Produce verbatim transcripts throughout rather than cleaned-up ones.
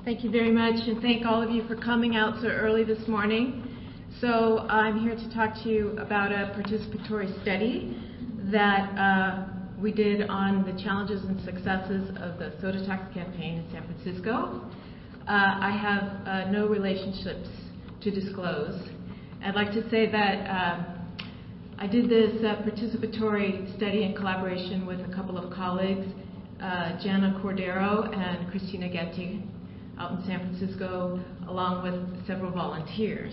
Thank you very much, and thank all of you for coming out so early this morning. So I'm here to talk to you about a participatory study that uh, we did on the challenges and successes of the soda tax campaign in San Francisco. Uh, I have uh, no relationships to disclose. I'd like to say that uh, I did this uh, participatory study in collaboration with a couple of colleagues, uh, Jana Cordero and Christina Getty, out in San Francisco, along with several volunteers.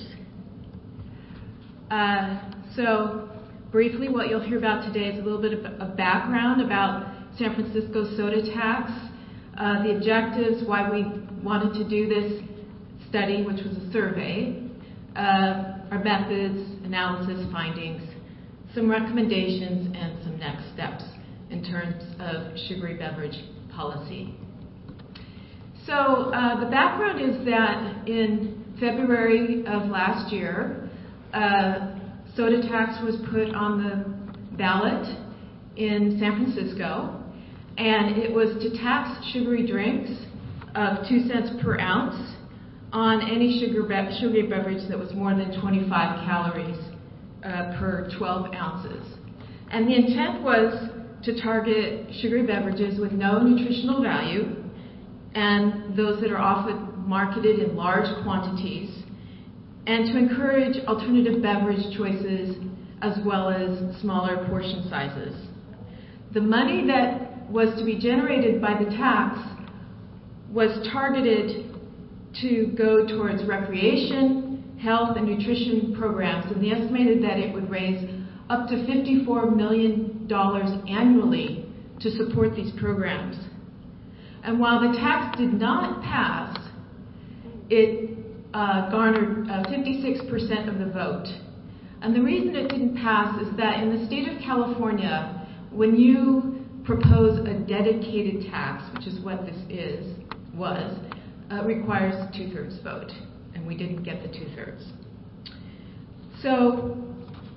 Uh, so briefly, what you'll hear about today is a little bit of a background about San Francisco's soda tax, uh, the objectives, why we wanted to do this study, which was a survey, uh, our methods, analysis, findings, some recommendations, and some next steps in terms of sugary beverage policy. So uh, the background is that in February of last year, uh, soda tax was put on the ballot in San Francisco, and it was to tax sugary drinks of two cents per ounce on any sugar be- sugary beverage that was more than twenty-five calories uh, per twelve ounces. And the intent was to target sugary beverages with no nutritional value and those that are often marketed in large quantities, and to encourage alternative beverage choices as well as smaller portion sizes. The money that was to be generated by the tax was targeted to go towards recreation, health, and nutrition programs, and they estimated that it would raise up to fifty-four million dollars annually to support these programs. And while the tax did not pass, it uh, garnered uh, fifty-six percent of the vote. And the reason it didn't pass is that in the state of California, when you propose a dedicated tax, which is what this is, was, uh, requires a two-thirds vote. And we didn't get the two-thirds. So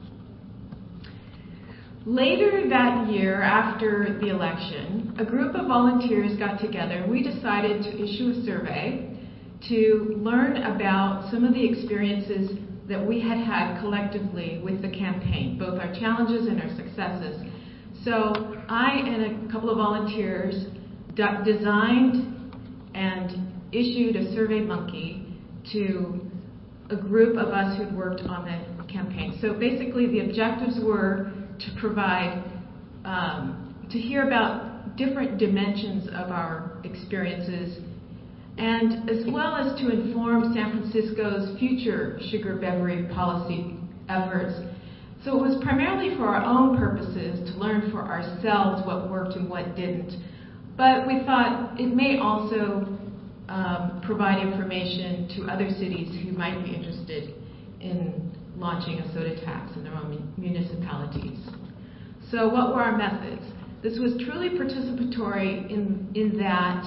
later that year, after the election, a group of volunteers got together and we decided to issue a survey to learn about some of the experiences that we had had collectively with the campaign, both our challenges and our successes. So I and a couple of volunteers d- designed and issued a survey monkey to a group of us who'd worked on the campaign. So basically the objectives were to provide, um, to hear about different dimensions of our experiences, and as well as to inform San Francisco's future sugar beverage policy efforts. So it was primarily for our own purposes, to learn for ourselves what worked and what didn't. But we thought it may also um, provide information to other cities who might be interested in launching a soda tax in their own municipalities. So what were our methods? This was truly participatory in, in that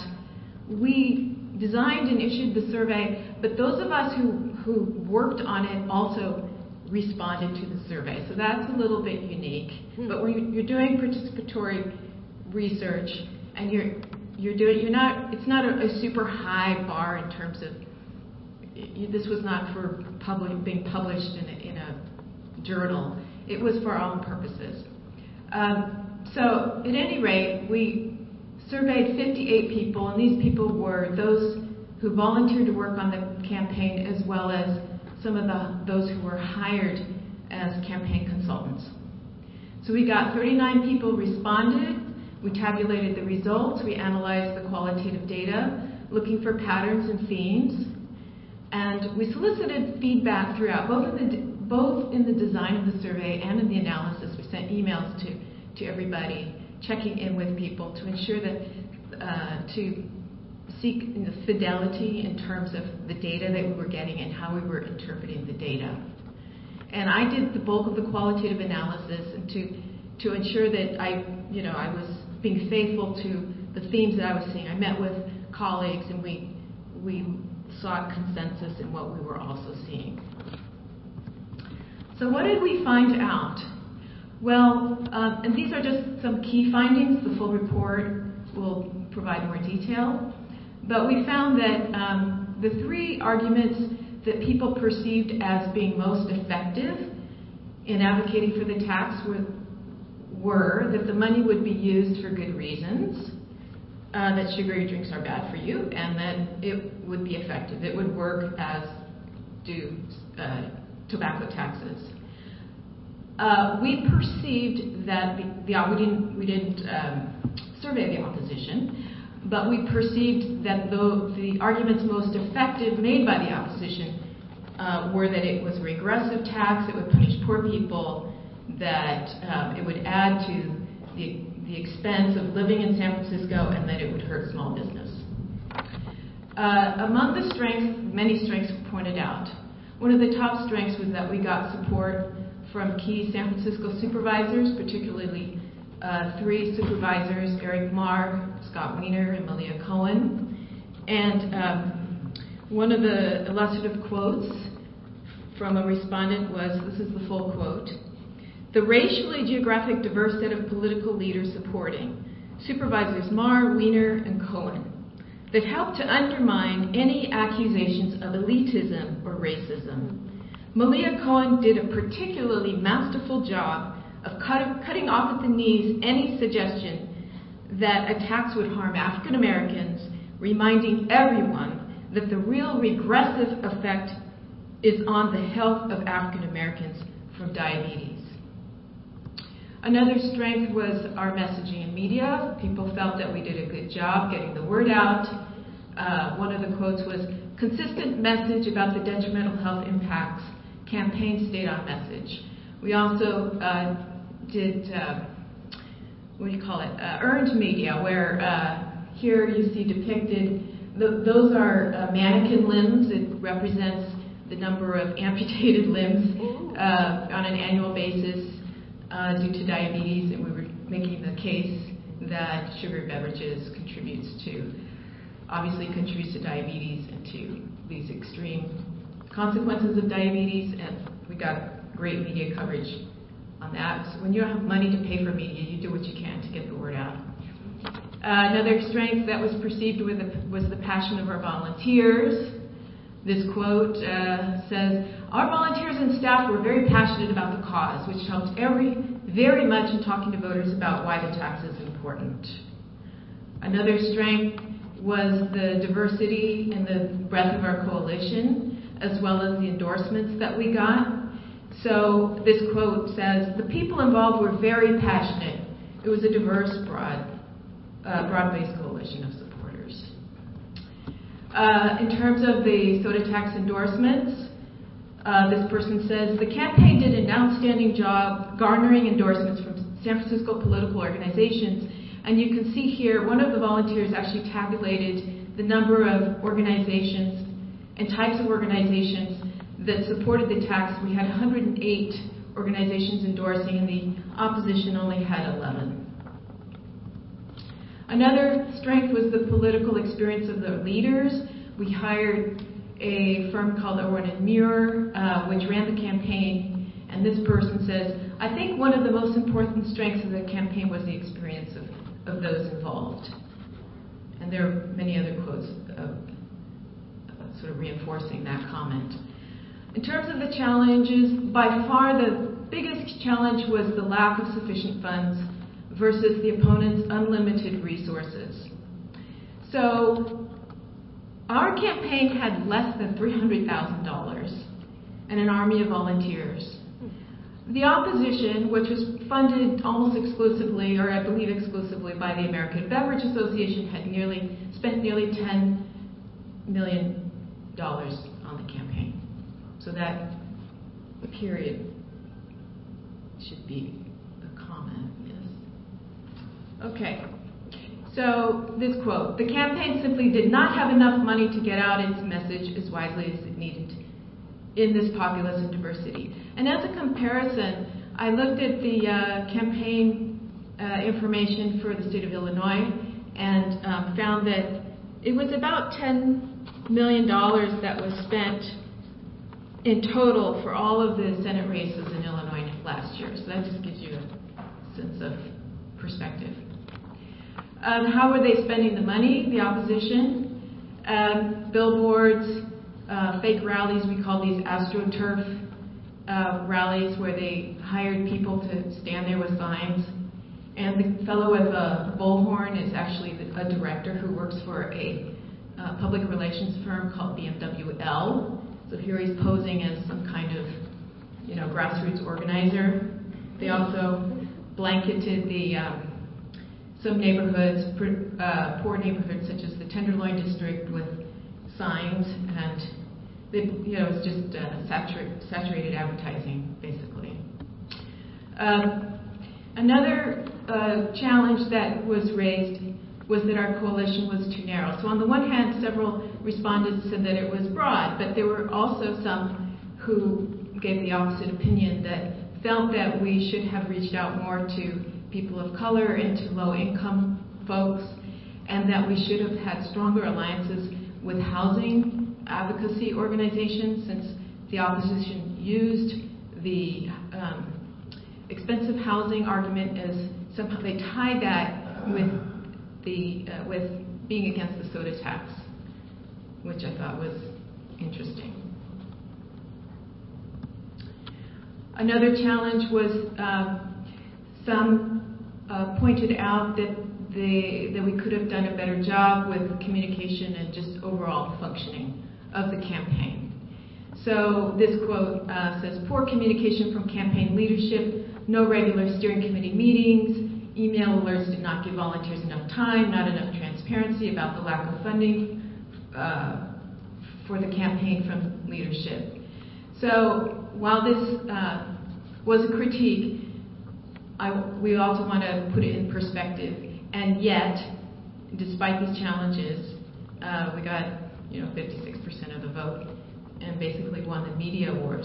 we designed and issued the survey, but those of us who, who worked on it also responded to the survey. So that's a little bit unique. Hmm. But when you're doing participatory research and you're you're doing you're not it's not a, a super high bar in terms of this was not for public, being published in a, in a journal. It was for our own purposes. Um, so at any rate, we surveyed fifty-eight people, and these people were those who volunteered to work on the campaign, as well as some of the those who were hired as campaign consultants. So we got thirty-nine people responded. We tabulated the results. We analyzed the qualitative data, looking for patterns and themes. And we solicited feedback throughout, both in the both in the design of the survey and in the analysis. We sent emails to, to everybody, checking in with people to ensure that, uh, to seek you know, fidelity in terms of the data that we were getting and how we were interpreting the data. And I did the bulk of the qualitative analysis, and to to ensure that I, you know, I was being faithful to the themes that I was seeing. I met with colleagues, and we we. sought consensus in what we were also seeing. So what did we find out? Well, um, and these are just some key findings. The full report will provide more detail. But we found that um, the three arguments that people perceived as being most effective in advocating for the tax were, were that the money would be used for good reasons, uh, that sugary drinks are bad for you, and that it would be effective. It would work as do uh, tobacco taxes. Uh, we perceived that the, the we didn't we didn't um, survey the opposition, but we perceived that the, the arguments most effective made by the opposition uh, were that it was a regressive tax, it would punish poor people, that um, it would add to the, the expense of living in San Francisco, and that it would hurt small business. Uh, among the strengths, many strengths were pointed out. One of the top strengths was that we got support from key San Francisco supervisors, particularly uh, three supervisors, Eric Marr, Scott Wiener, and Malia Cohen. And um, one of the illustrative quotes from a respondent was, this is the full quote, "The racially geographic diverse set of political leaders supporting Supervisors Marr, Wiener, and Cohen that helped to undermine any accusations of elitism or racism. Malia Cohen did a particularly masterful job of cut, cutting off at the knees any suggestion that a tax would harm African Americans, reminding everyone that the real regressive effect is on the health of African Americans from diabetes." Another strength was our messaging in media. People felt that we did a good job getting the word out. Uh, one of the quotes was, "Consistent message about the detrimental health impacts. Campaign stayed on message." We also uh, did, uh, what do you call it, uh, earned media, where uh, here you see depicted, th- those are uh, mannequin limbs. It represents the number of amputated limbs uh, on an annual basis uh, due to diabetes, and we were making the case that sugary beverages contributes to, obviously contributes to diabetes and to these extreme consequences of diabetes, and we got great media coverage on that. So when you don't have money to pay for media, you do what you can to get the word out. Uh, another strength that was perceived with the, was the passion of our volunteers. This quote uh, says, "Our volunteers and staff were very passionate about the cause, which helped every very much in talking to voters about why the tax is important." Another strength was the diversity and the breadth of our coalition, as well as the endorsements that we got. So this quote says, "The people involved were very passionate. It was a diverse, broad, uh, broad-based coalition of supporters." Uh, in terms of the soda tax endorsements, uh, this person says, "The campaign did an outstanding job garnering endorsements from San Francisco political organizations." And you can see here, one of the volunteers actually tabulated the number of organizations and types of organizations that supported the tax. We had one hundred eight organizations endorsing, and the opposition only had eleven. Another strength was the political experience of the leaders. We hired a firm called Owen and Muir, uh, which ran the campaign, and this person says, "I think one of the most important strengths of the campaign was the experience of, of those involved." And there are many other quotes of uh, sort of reinforcing that comment. In terms of the challenges, by far the biggest challenge was the lack of sufficient funds versus the opponent's unlimited resources. So our campaign had less than three hundred thousand dollars and an army of volunteers. The opposition, which was funded almost exclusively, or I believe exclusively, by the American Beverage Association, had nearly spent nearly ten million dollars on the campaign. So that period should be a comment, yes. Okay, so this quote, "The campaign simply did not have enough money to get out its message as widely as it needed in this populace and diversity." And as a comparison, I looked at the uh, campaign uh, information for the state of Illinois and um, found that it was about ten million dollars that was spent in total for all of the Senate races in Illinois last year. So that just gives you a sense of perspective. Um, how were they spending the money, the opposition? Um, billboards, uh, fake rallies, we call these AstroTurf uh, rallies, where they hired people to stand there with signs. And the fellow with a bullhorn is actually a director who works for a uh, public relations firm called B M W L. So here he's posing as some kind of, you know, grassroots organizer. They also blanketed the um, some neighborhoods, uh, poor neighborhoods such as the Tenderloin district, with signs, and they, you know, it's just uh, saturated, saturated advertising, basically. Um, another uh, challenge that was raised was that our coalition was too narrow. So on the one hand, several respondents said that it was broad, but there were also some who gave the opposite opinion, that felt that we should have reached out more to people of color and to low-income folks, and that we should have had stronger alliances with housing advocacy organizations, since the opposition used the um, expensive housing argument as somehow they tied that with the uh, with being against the soda tax, which I thought was interesting. Another challenge was um, some uh, pointed out that the that we could have done a better job with communication and just overall functioning of the campaign. So this quote uh, says, "Poor communication from campaign leadership, no regular steering committee meetings, email alerts did not give volunteers enough time, not enough transparency about the lack of funding uh, for the campaign from leadership." So while this uh, was a critique, I, we also want to put it in perspective. And yet, despite these challenges, uh, we got, you know, fifty-six percent of the vote and basically won the media wars.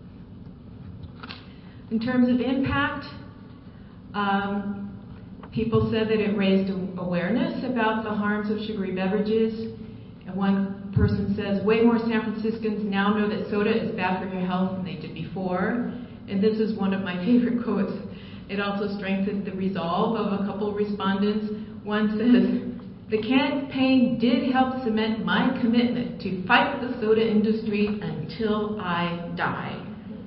In terms of impact, um, people said that it raised awareness about the harms of sugary beverages. And one person says, way more San Franciscans now know that soda is bad for your health than they did before. And this is one of my favorite quotes. It also strengthened the resolve of a couple respondents. One says, "The campaign did help cement my commitment to fight the soda industry until I die."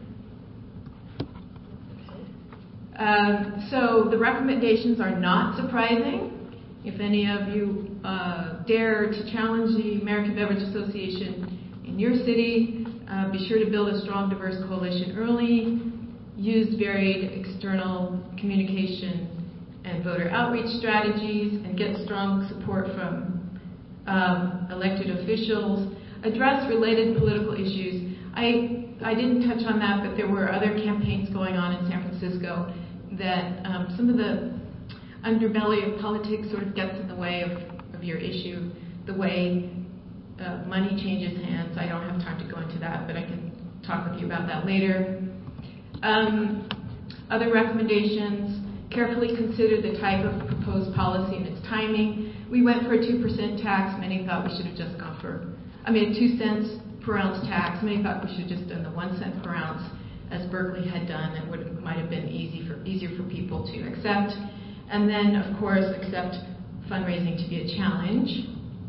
Um, so the recommendations are not surprising. If any of you uh, dare to challenge the American Beverage Association in your city, uh, be sure to build a strong, diverse coalition early. Use varied external communication and voter outreach strategies, and get strong support from um, elected officials. Address related political issues. I, I didn't touch on that, but there were other campaigns going on in San Francisco that um, some of the underbelly of politics sort of gets in the way of, of your issue, the way uh, money changes hands. I don't have time to go into that, but I can talk with you about that later. Um, other recommendations: carefully consider the type of proposed policy and its timing. We went for a two percent tax. Many thought we should have just gone for, I mean, a two cents per ounce tax. Many thought we should have just done the one cent per ounce, as Berkeley had done. It would might have been easy for easier for people to accept. And then, of course, accept fundraising to be a challenge.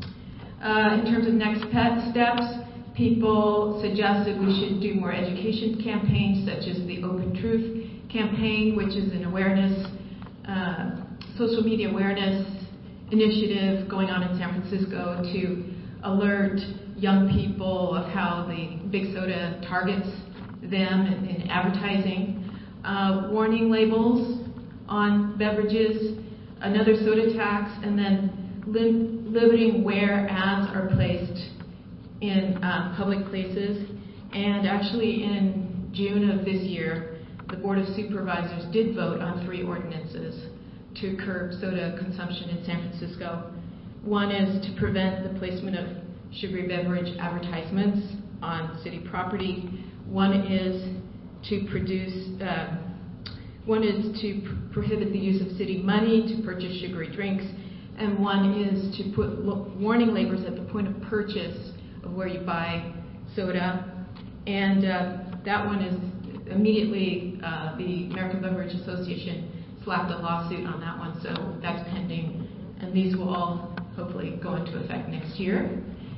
Uh, in terms of next steps, people suggested we should do more education campaigns, such as the Open Truth campaign, which is an awareness, uh, social media awareness initiative going on in San Francisco to alert young people of how the big soda targets them in, in advertising. Uh, warning labels on beverages, another soda tax, and then lim- limiting where ads are placed in um, public places. And actually in June of this year, the Board of Supervisors did vote on three ordinances to curb soda consumption in San Francisco. One is to prevent the placement of sugary beverage advertisements on city property. One is to produce, uh, one is to pr- prohibit the use of city money to purchase sugary drinks, and one is to put lo- warning labels at the point of purchase of where you buy soda. And uh, that one is immediately, uh, the American Beverage Association slapped a lawsuit on that one, so that's pending, and these will all hopefully go into effect next year.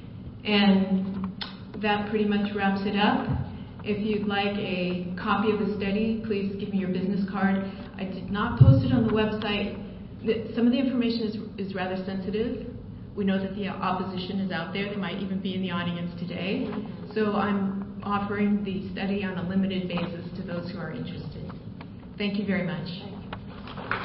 And that pretty much wraps it up. If you'd like a copy of the study, please give me your business card. I did not post it on the website. Some of the information is, is rather sensitive. We know that the opposition is out there. They might even be in the audience today. So I'm offering the study on a limited basis to those who are interested. Thank you very much.